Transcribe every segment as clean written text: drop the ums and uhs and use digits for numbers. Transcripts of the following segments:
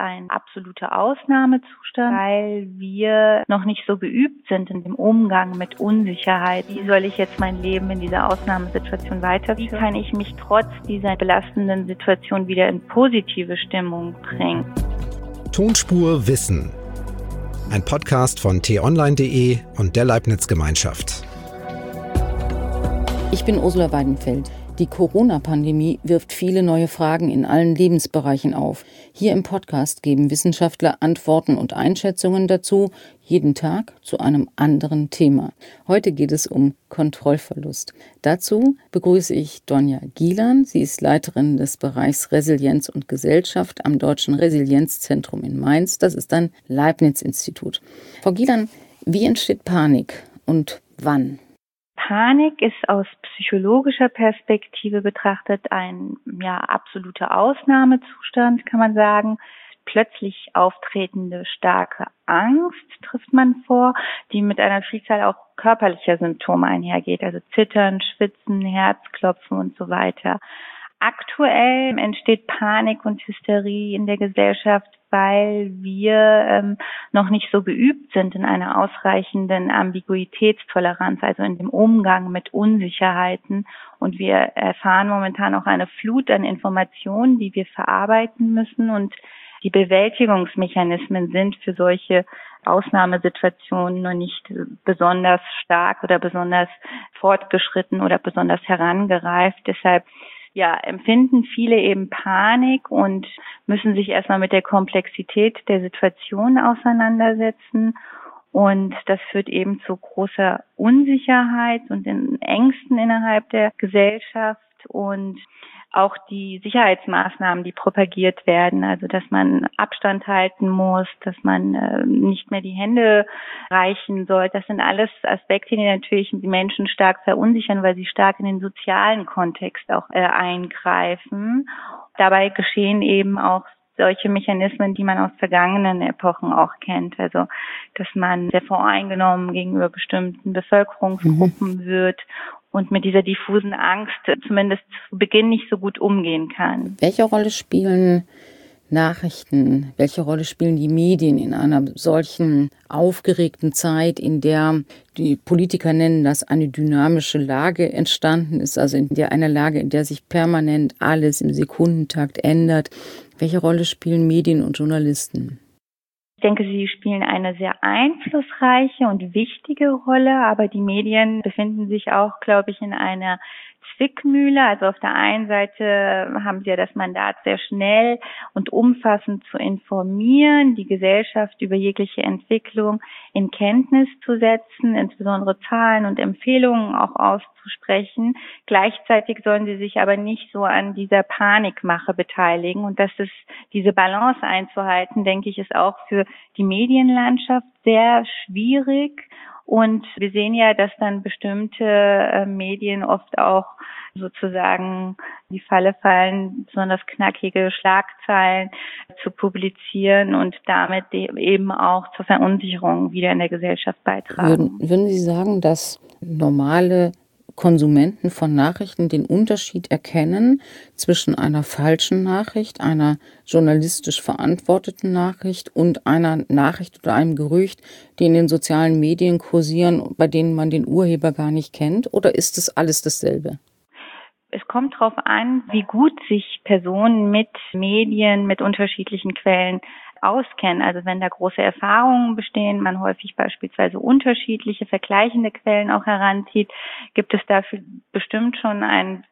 ein absoluter Ausnahmezustand, weil wir noch nicht so geübt sind in dem Umgang mit Unsicherheit. Wie soll ich jetzt mein Leben in dieser Ausnahmesituation weiterführen? Wie kann ich mich trotz dieser belastenden Situation wieder in positive Stimmung bringen? Tonspur Wissen. Ein Podcast von t-online.de und der Leibniz-Gemeinschaft. Ich bin Ursula Weidenfeld. Die Corona-Pandemie wirft viele neue Fragen in allen Lebensbereichen auf. Hier im Podcast geben Wissenschaftler Antworten und Einschätzungen dazu, jeden Tag zu einem anderen Thema. Heute geht es um Kontrollverlust. Dazu begrüße ich Donja Gielan. Sie ist Leiterin des Bereichs Resilienz und Gesellschaft am Deutschen Resilienzzentrum in Mainz. Das ist ein Leibniz-Institut. Frau Gielan, wie entsteht Panik und wann? Panik ist aus psychologischer Perspektive betrachtet ein absoluter Ausnahmezustand, kann man sagen. Plötzlich auftretende starke Angst trifft man vor, die mit einer Vielzahl auch körperlicher Symptome einhergeht, also Zittern, Schwitzen, Herzklopfen und so weiter. Aktuell entsteht Panik und Hysterie in der Gesellschaft, weil wir noch nicht so geübt sind in einer ausreichenden Ambiguitätstoleranz, also in dem Umgang mit Unsicherheiten. Und wir erfahren momentan auch eine Flut an Informationen, die wir verarbeiten müssen. Und die Bewältigungsmechanismen sind für solche Ausnahmesituationen noch nicht besonders stark oder besonders fortgeschritten oder besonders herangereift. Deshalb empfinden viele eben Panik und müssen sich erstmal mit der Komplexität der Situation auseinandersetzen. Und das führt eben zu großer Unsicherheit und den Ängsten innerhalb der Gesellschaft und auch die Sicherheitsmaßnahmen, die propagiert werden, also dass man Abstand halten muss, dass man nicht mehr die Hände reichen soll. Das sind alles Aspekte, die natürlich die Menschen stark verunsichern, weil sie stark in den sozialen Kontext auch eingreifen. Dabei geschehen eben auch solche Mechanismen, die man aus vergangenen Epochen auch kennt. Also, dass man sehr voreingenommen gegenüber bestimmten Bevölkerungsgruppen wird und mit dieser diffusen Angst zumindest zu Beginn nicht so gut umgehen kann. Welche Rolle spielen Nachrichten, welche Rolle spielen die Medien in einer solchen aufgeregten Zeit, in der die Politiker nennen das eine dynamische Lage entstanden ist, also einer Lage, in der sich permanent alles im Sekundentakt ändert? Welche Rolle spielen Medien und Journalisten? Ich denke, sie spielen eine sehr einflussreiche und wichtige Rolle, aber die Medien befinden sich auch, glaube ich, in einer Zwickmühle. Also auf der einen Seite haben sie ja das Mandat, sehr schnell und umfassend zu informieren, die Gesellschaft über jegliche Entwicklung in Kenntnis zu setzen, insbesondere Zahlen und Empfehlungen auch auszusprechen. Gleichzeitig sollen sie sich aber nicht so an dieser Panikmache beteiligen. Und das ist, diese Balance einzuhalten, denke ich, ist auch für die Medienlandschaft sehr schwierig. Und wir sehen ja, dass dann bestimmte Medien oft auch sozusagen in die Falle fallen, besonders knackige Schlagzeilen zu publizieren und damit eben auch zur Verunsicherung wieder in der Gesellschaft beitragen. Würden Sie sagen, dass normale Konsumenten von Nachrichten den Unterschied erkennen zwischen einer falschen Nachricht, einer journalistisch verantworteten Nachricht und einer Nachricht oder einem Gerücht, die in den sozialen Medien kursieren, bei denen man den Urheber gar nicht kennt? Oder ist es alles dasselbe? Es kommt darauf an, wie gut sich Personen mit Medien, mit unterschiedlichen Quellen auskennen. Also wenn da große Erfahrungen bestehen, man häufig beispielsweise unterschiedliche vergleichende Quellen auch heranzieht, gibt es dafür bestimmt schon einen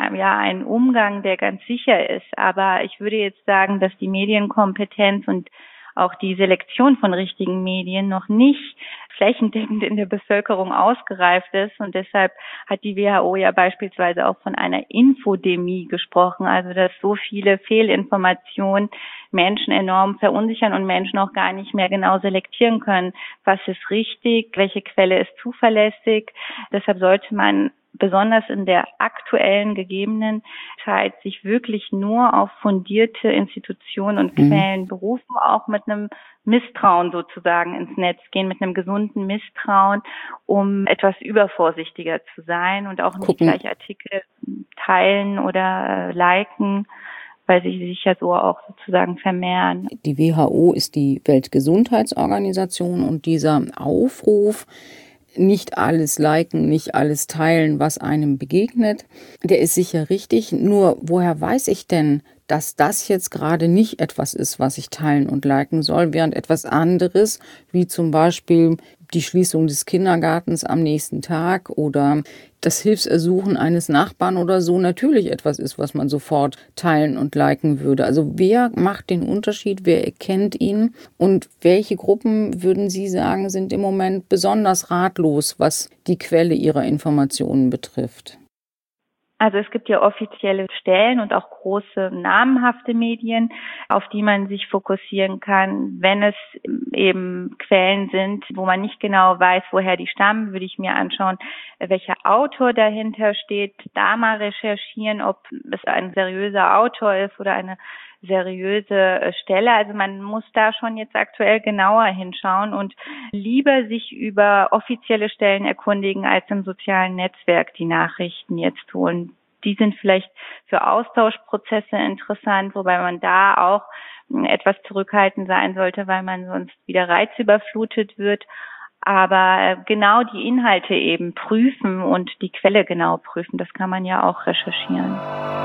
Umgang, der ganz sicher ist. Aber ich würde jetzt sagen, dass die Medienkompetenz und auch die Selektion von richtigen Medien noch nicht flächendeckend in der Bevölkerung ausgereift ist. Und deshalb hat die WHO ja beispielsweise auch von einer Infodemie gesprochen, also dass so viele Fehlinformationen Menschen enorm verunsichern und Menschen auch gar nicht mehr genau selektieren können, was ist richtig, welche Quelle ist zuverlässig. Deshalb sollte man besonders in der aktuellen gegebenen Zeit sich wirklich nur auf fundierte Institutionen und Quellen berufen, auch mit einem Misstrauen sozusagen ins Netz gehen, mit einem gesunden Misstrauen, um etwas übervorsichtiger zu sein und auch nicht gleich Artikel teilen oder liken, weil sie sich ja so auch sozusagen vermehren. Die WHO ist die Weltgesundheitsorganisation und dieser Aufruf, nicht alles liken, nicht alles teilen, was einem begegnet, der ist sicher richtig. Nur woher weiß ich denn, dass das jetzt gerade nicht etwas ist, was ich teilen und liken soll, während etwas anderes, wie zum Beispiel die Schließung des Kindergartens am nächsten Tag oder das Hilfsersuchen eines Nachbarn oder so natürlich etwas ist, was man sofort teilen und liken würde. Also wer macht den Unterschied, wer erkennt ihn und welche Gruppen, würden Sie sagen, sind im Moment besonders ratlos, was die Quelle ihrer Informationen betrifft? Also es gibt ja offizielle Stellen und auch große namhafte Medien, auf die man sich fokussieren kann. Wenn es eben Quellen sind, wo man nicht genau weiß, woher die stammen, würde ich mir anschauen, welcher Autor dahinter steht, da mal recherchieren, ob es ein seriöser Autor ist oder eine seriöse Stelle. Also man muss da schon jetzt aktuell genauer hinschauen und lieber sich über offizielle Stellen erkundigen, als im sozialen Netzwerk die Nachrichten jetzt holen. Die sind vielleicht für Austauschprozesse interessant, wobei man da auch etwas zurückhaltend sein sollte, weil man sonst wieder reizüberflutet wird. Aber genau die Inhalte eben prüfen und die Quelle genau prüfen, das kann man ja auch recherchieren.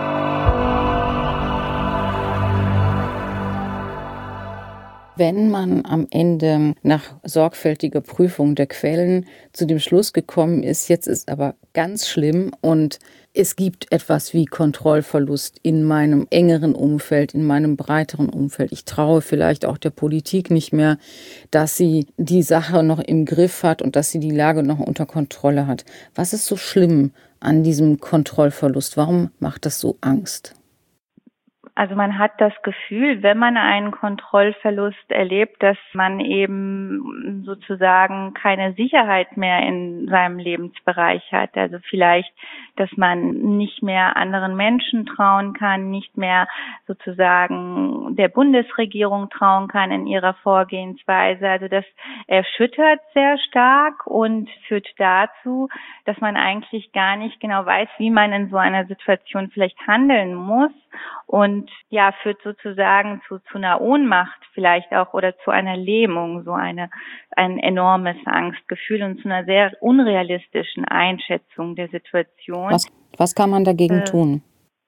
Wenn man am Ende nach sorgfältiger Prüfung der Quellen zu dem Schluss gekommen ist, jetzt ist aber ganz schlimm und es gibt etwas wie Kontrollverlust in meinem engeren Umfeld, in meinem breiteren Umfeld. Ich traue vielleicht auch der Politik nicht mehr, dass sie die Sache noch im Griff hat und dass sie die Lage noch unter Kontrolle hat. Was ist so schlimm an diesem Kontrollverlust? Warum macht das so Angst? Also man hat das Gefühl, wenn man einen Kontrollverlust erlebt, dass man eben sozusagen keine Sicherheit mehr in seinem Lebensbereich hat. Also vielleicht, dass man nicht mehr anderen Menschen trauen kann, nicht mehr sozusagen der Bundesregierung trauen kann in ihrer Vorgehensweise. Also das erschüttert sehr stark und führt dazu, dass man eigentlich gar nicht genau weiß, wie man in so einer Situation vielleicht handeln muss. Und ja, führt sozusagen zu einer Ohnmacht vielleicht auch oder zu einer Lähmung, so ein enormes Angstgefühl und zu einer sehr unrealistischen Einschätzung der Situation. Was kann man dagegen tun?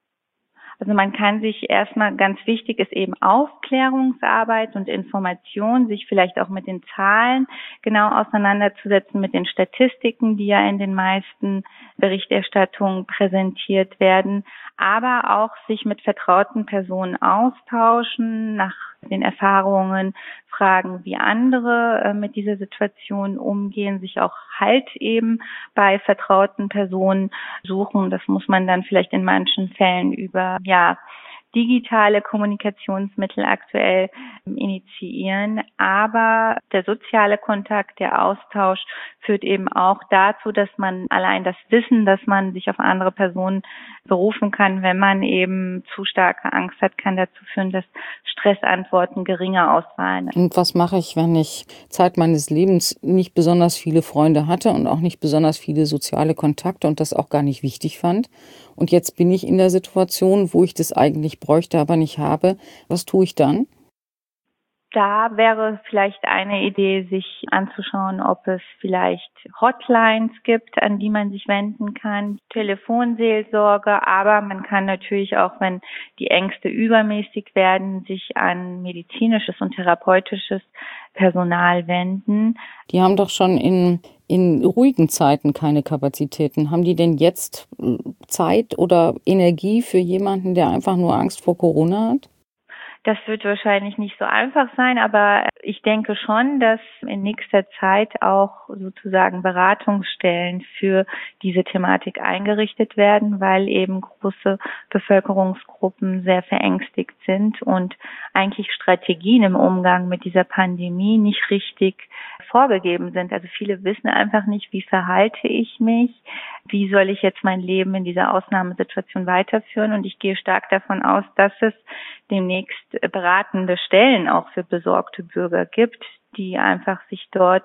Also man kann sich erstmal, ganz wichtig ist eben Aufklärungsarbeit und Information, sich vielleicht auch mit den Zahlen genau auseinanderzusetzen, mit den Statistiken, die ja in den meisten Berichterstattungen präsentiert werden, aber auch sich mit vertrauten Personen austauschen, nach den Erfahrungen fragen, wie andere mit dieser Situation umgehen, sich auch Halt eben bei vertrauten Personen suchen. Das muss man dann vielleicht in manchen Fällen über digitale Kommunikationsmittel aktuell initiieren. Aber der soziale Kontakt, der Austausch führt eben auch dazu, dass man allein das Wissen, dass man sich auf andere Personen berufen kann, wenn man eben zu starke Angst hat, kann dazu führen, dass Stressantworten geringer ausfallen. Und was mache ich, wenn ich Zeit meines Lebens nicht besonders viele Freunde hatte und auch nicht besonders viele soziale Kontakte und das auch gar nicht wichtig fand? Und jetzt bin ich in der Situation, wo ich das eigentlich bräuchte, aber nicht habe. Was tue ich dann? Da wäre vielleicht eine Idee, sich anzuschauen, ob es vielleicht Hotlines gibt, an die man sich wenden kann, Telefonseelsorge, aber man kann natürlich auch, wenn die Ängste übermäßig werden, sich an medizinisches und therapeutisches Personal wenden. Die haben doch schon in ruhigen Zeiten keine Kapazitäten. Haben die denn jetzt Zeit oder Energie für jemanden, der einfach nur Angst vor Corona hat? Das wird wahrscheinlich nicht so einfach sein, aber ich denke schon, dass in nächster Zeit auch sozusagen Beratungsstellen für diese Thematik eingerichtet werden, weil eben große Bevölkerungsgruppen sehr verängstigt sind und eigentlich Strategien im Umgang mit dieser Pandemie nicht richtig vorgegeben sind. Also viele wissen einfach nicht, wie verhalte ich mich, wie soll ich jetzt mein Leben in dieser Ausnahmesituation weiterführen. Und ich gehe stark davon aus, dass es demnächst beratende Stellen auch für besorgte Bürger gibt, die einfach sich dort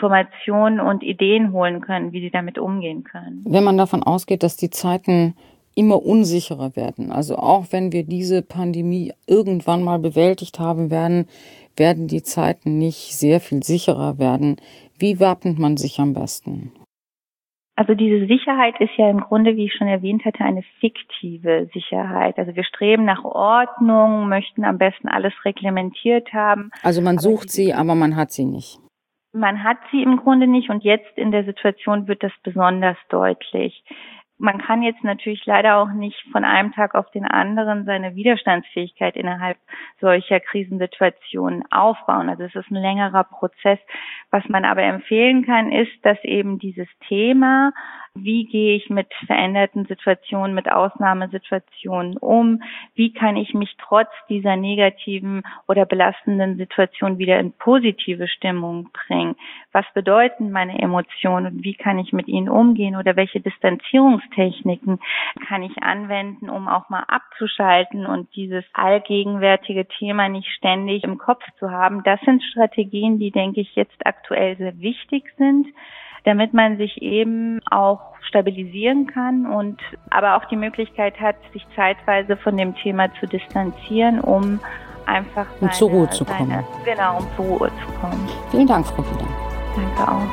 Informationen und Ideen holen können, wie sie damit umgehen können. Wenn man davon ausgeht, dass die Zeiten immer unsicherer werden. Also auch wenn wir diese Pandemie irgendwann mal bewältigt haben werden, werden die Zeiten nicht sehr viel sicherer werden. Wie wappnet man sich am besten? Also diese Sicherheit ist ja im Grunde, wie ich schon erwähnt hatte, eine fiktive Sicherheit. Also wir streben nach Ordnung, möchten am besten alles reglementiert haben. Also man sucht sie, aber man hat sie nicht. Man hat sie im Grunde nicht und jetzt in der Situation wird das besonders deutlich. Man kann jetzt natürlich leider auch nicht von einem Tag auf den anderen seine Widerstandsfähigkeit innerhalb solcher Krisensituationen aufbauen. Also es ist ein längerer Prozess. Was man aber empfehlen kann, ist, dass eben dieses Thema, wie gehe ich mit veränderten Situationen, mit Ausnahmesituationen um, wie kann ich mich trotz dieser negativen oder belastenden Situation wieder in positive Stimmung bringen, was bedeuten meine Emotionen und wie kann ich mit ihnen umgehen oder welche Distanzierungstechniken kann ich anwenden, um auch mal abzuschalten und dieses allgegenwärtige Thema nicht ständig im Kopf zu haben. Das sind Strategien, die, denke ich, jetzt aktuell sehr wichtig sind, damit man sich eben auch stabilisieren kann und aber auch die Möglichkeit hat, sich zeitweise von dem Thema zu distanzieren, um einfach zur Ruhe zu kommen. Genau, um zur Ruhe zu kommen. Vielen Dank, Frau Bieder. Danke auch.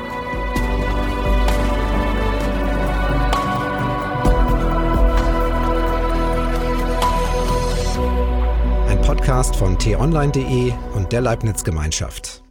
Ein Podcast von t-online.de und der Leibniz Gemeinschaft.